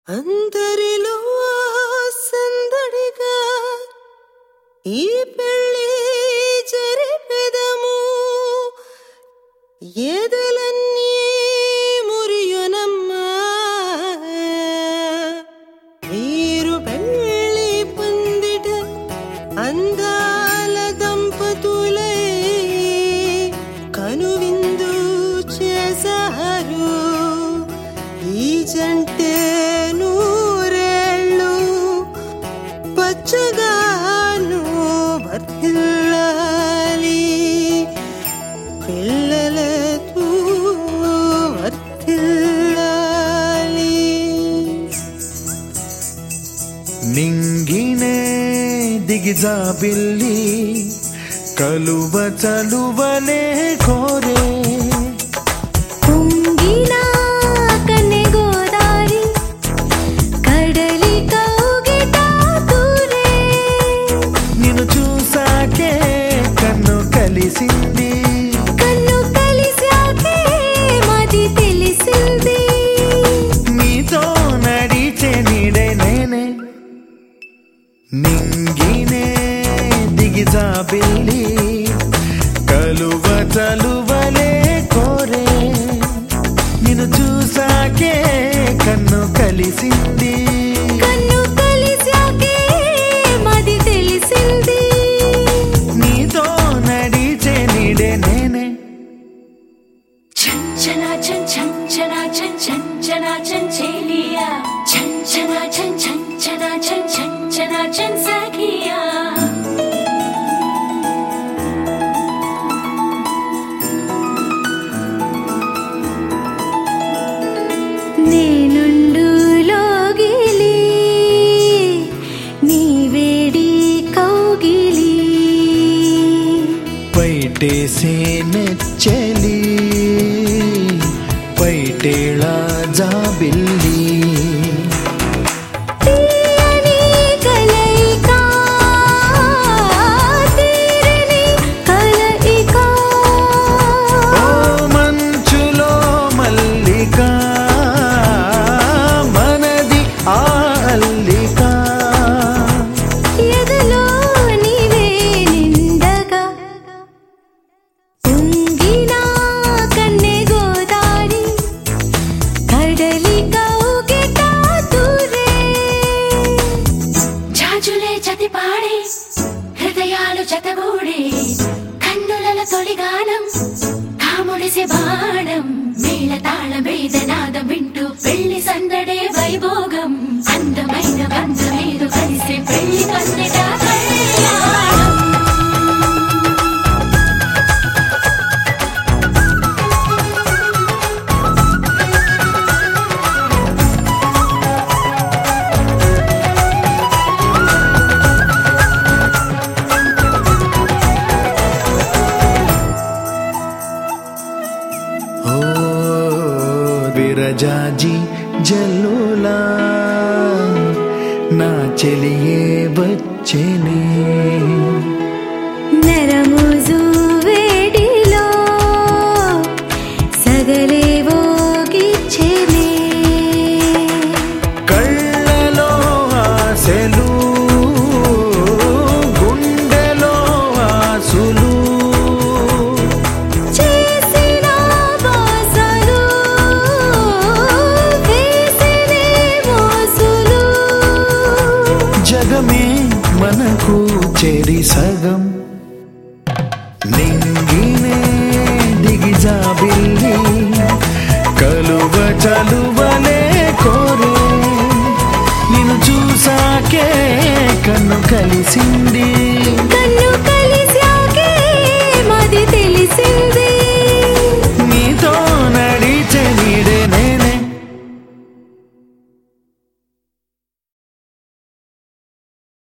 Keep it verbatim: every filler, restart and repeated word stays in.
అందరిలో సందడిగా ఈ పెళ్ళి జరిపెదము, ఎదలన్నీ మురియునమ్మా. వీరు పెళ్ళి పొందిట అందాల దంపతులై కనువిందు చేశారు. ఈ జంటే నూరేళ్ళు పచ్చగాను వర్ధిల్లాలి, పిల్లలతో వర్ధిల్లాలి. నింగినే దిగిజాబిల్లి కలువ చలువలే కోరే, నిన్ను చూసాకే కన్ను కలిసింది, కన్ను కలిసాకే మది తెలిసింది. నీతో నడిచే నీడే నేనే. నింగినే దిగిజాబిల్లి కలువ చలువలే కోరే, నిన్ను చూసాకే కన్ను కలిసింది, కన్ను కలిసాకే మది తెలిసింది. నీతో నడిచే నీడే నేనే. చంచనా చం చంచనా చం చంచనా చంచేలియా, చంచనా చం చంచనా చం చంచనా చం సఖియా. నేనుండు లోగిలి నీ వేడి కౌగిలి, పైటేసే నెచ్చలి పైటేళ జాబిల్లి, తీయని కలయిక తీరని కలయిక, ఓ మంచులో మల్లిక మనది ఆ అల్లిక, ఎదలో నీవే నిండగా పొంగిన కన్నె గోదారి కడలి కౌగిట దూరే. జాజులే జతి పాడే హృదయాలు జతగూడే, కన్నుల తొలిగానం కాముడిసి బాణం, మేళ తాళ వేదనాదం వింటూ పెళ్లి సందడే వైభోగం. అందమైన బంధమేదు కలిసి పెళ్లి పందిట కళ్యాణం. ఓ విరజాజి జల్లులా నా చెలియే వచ్చేనే, నరముజు వేడిలో సగలేవో గిచ్చెనే, కళ్ళలో ఆశలు గుండెలో ఆసులు, చేసిన బాసలు వేసినే మోసులు. జగమే మనకు చెరి సగం. నింగినే దిగిజాబిల్లి కలువ చలువలే కోరే, నిన్ను చూసాకే కన్ను కలిసింది.